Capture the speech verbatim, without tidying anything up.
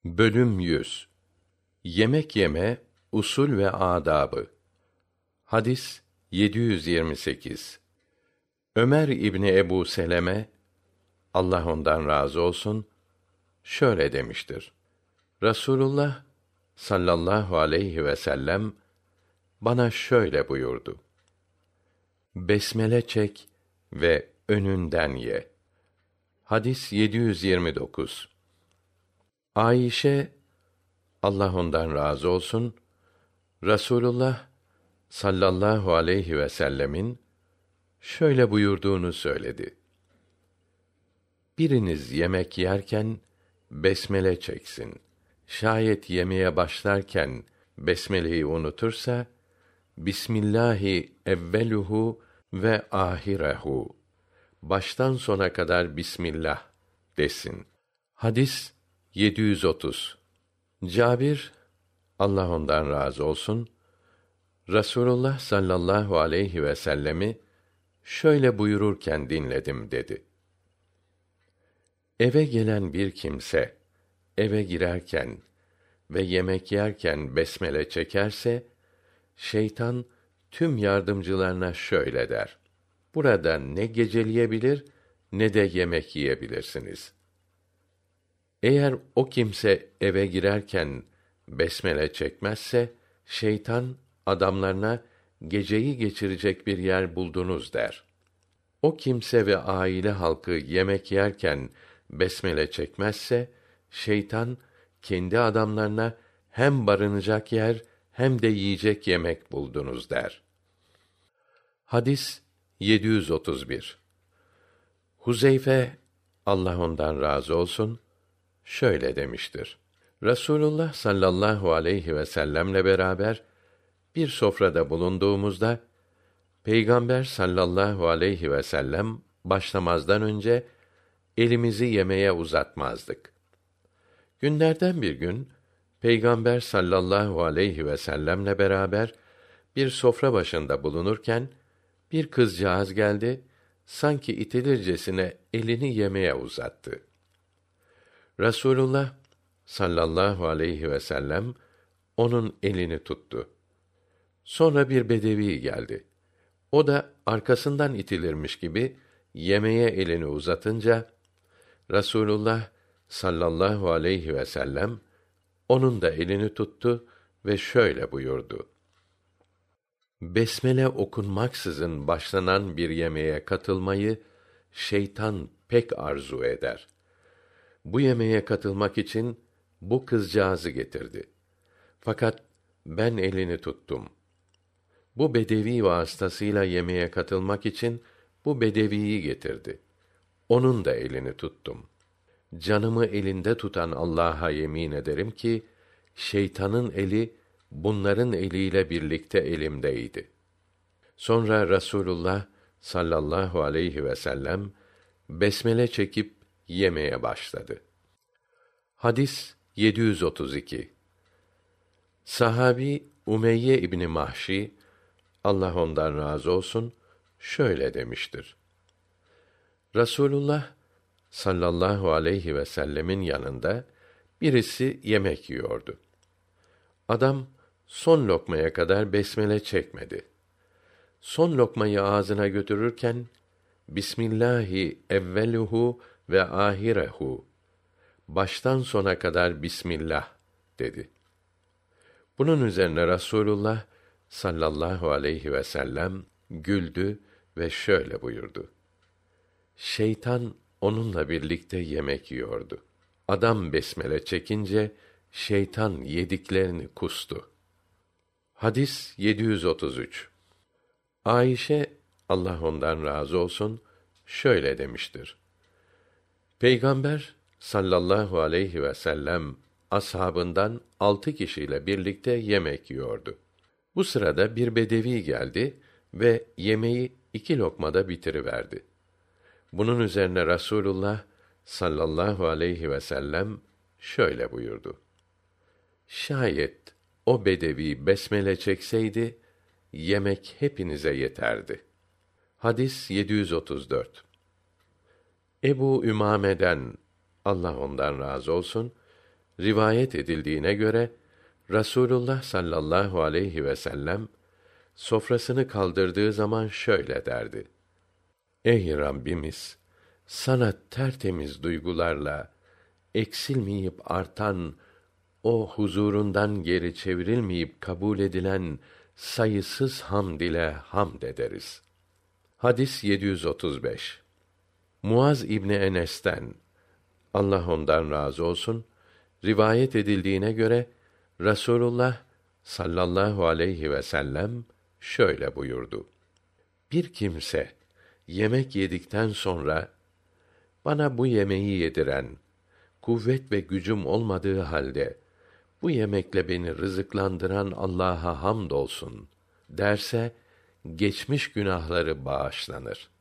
Bölüm yüz. Yemek yeme usul ve adabı. Hadis yedi yüz yirmi sekiz. Ömer İbni Ebu Seleme, Allah ondan razı olsun, şöyle demiştir: Rasulullah sallallahu aleyhi ve sellem bana şöyle buyurdu: Besmele çek ve önünden ye. Hadis yedi yüz yirmi dokuz. Ayşe, Allah ondan razı olsun, Rasulullah sallallahu aleyhi ve sellemin şöyle buyurduğunu söyledi: Biriniz yemek yerken besmele çeksin. Şayet yemeye başlarken besmeleyi unutursa, Bismillahi evveluhu ve ahirehu. Baştan sona kadar Bismillah desin. Hadis yedi yüz otuz. Cabir, Allah ondan razı olsun, Rasulullah sallallahu aleyhi ve sellemi şöyle buyururken dinledim dedi: Eve gelen bir kimse eve girerken ve yemek yerken besmele çekerse, şeytan tüm yardımcılarına şöyle der: Burada ne geceleyebilir ne de yemek yiyebilirsiniz. Eğer o kimse eve girerken besmele çekmezse, şeytan adamlarına geceyi geçirecek bir yer buldunuz der. O kimse ve aile halkı yemek yerken besmele çekmezse, şeytan kendi adamlarına hem barınacak yer hem de yiyecek yemek buldunuz der. Hadis yedi yüz otuz bir. Huzeyfe, Allah ondan razı olsun, şöyle demiştir: Rasulullah sallallahu aleyhi ve sellemle beraber bir sofrada bulunduğumuzda, Peygamber sallallahu aleyhi ve sellem başlamazdan önce elimizi yemeğe uzatmazdık. Günlerden bir gün Peygamber sallallahu aleyhi ve sellemle beraber bir sofra başında bulunurken bir kızcağız geldi, sanki itilircesine elini yemeğe uzattı. Rasulullah sallallahu aleyhi ve sellem onun elini tuttu. Sonra bir bedevi geldi. O da arkasından itilirmiş gibi yemeğe elini uzatınca, Rasulullah sallallahu aleyhi ve sellem onun da elini tuttu ve şöyle buyurdu: Besmele okunmaksızın başlanan bir yemeğe katılmayı şeytan pek arzu eder. Bu yemeğe katılmak için bu kızcağızı getirdi. Fakat ben elini tuttum. Bu bedevi vasıtasıyla yemeğe katılmak için bu bedeviyi getirdi. Onun da elini tuttum. Canımı elinde tutan Allah'a yemin ederim ki, şeytanın eli bunların eliyle birlikte elimdeydi. Sonra Rasulullah sallallahu aleyhi ve sellem besmele çekip yemeye başladı. Hadis yedi yüz otuz iki. Sahabi Umeyye İbni Mahşi, Allah ondan razı olsun, şöyle demiştir: Rasulullah sallallahu aleyhi ve sellemin yanında birisi yemek yiyordu. Adam son lokmaya kadar besmele çekmedi. Son lokmayı ağzına götürürken Bismillahi evveluhu ve ahirehu. Baştan sona kadar Bismillah dedi. Bunun üzerine Rasulullah sallallahu aleyhi ve sellem güldü ve şöyle buyurdu: Şeytan onunla birlikte yemek yiyordu. Adam besmele çekince şeytan yediklerini kustu. Hadis yedi yüz otuz üç. Ayşe, Allah ondan razı olsun, şöyle demiştir: Peygamber sallallahu aleyhi ve sellem ashabından altı kişiyle birlikte yemek yiyordu. Bu sırada bir bedevi geldi ve yemeği iki lokmada bitiriverdi. Bunun üzerine Rasulullah sallallahu aleyhi ve sellem şöyle buyurdu: Şayet o bedevi besmele çekseydi, yemek hepinize yeterdi. Hadis yedi yüz otuz dört. Ebu Ümame'den, Allah ondan razı olsun, Rivayet edildiğine göre Rasulullah sallallahu aleyhi ve sellem sofrasını kaldırdığı zaman şöyle derdi: Ey Rabbimiz, sana tertemiz duygularla eksilmeyip artan, o huzurundan geri çevrilmeyip kabul edilen sayısız hamd ile hamd ederiz. Hadis yedi yüz otuz beş. Muaz İbni Enes'ten, Allah ondan razı olsun, rivayet edildiğine göre Rasulullah sallallahu aleyhi ve sellem şöyle buyurdu: Bir kimse yemek yedikten sonra bana bu yemeği yediren, kuvvet ve gücüm olmadığı halde bu yemekle beni rızıklandıran Allah'a hamdolsun derse, geçmiş günahları bağışlanır.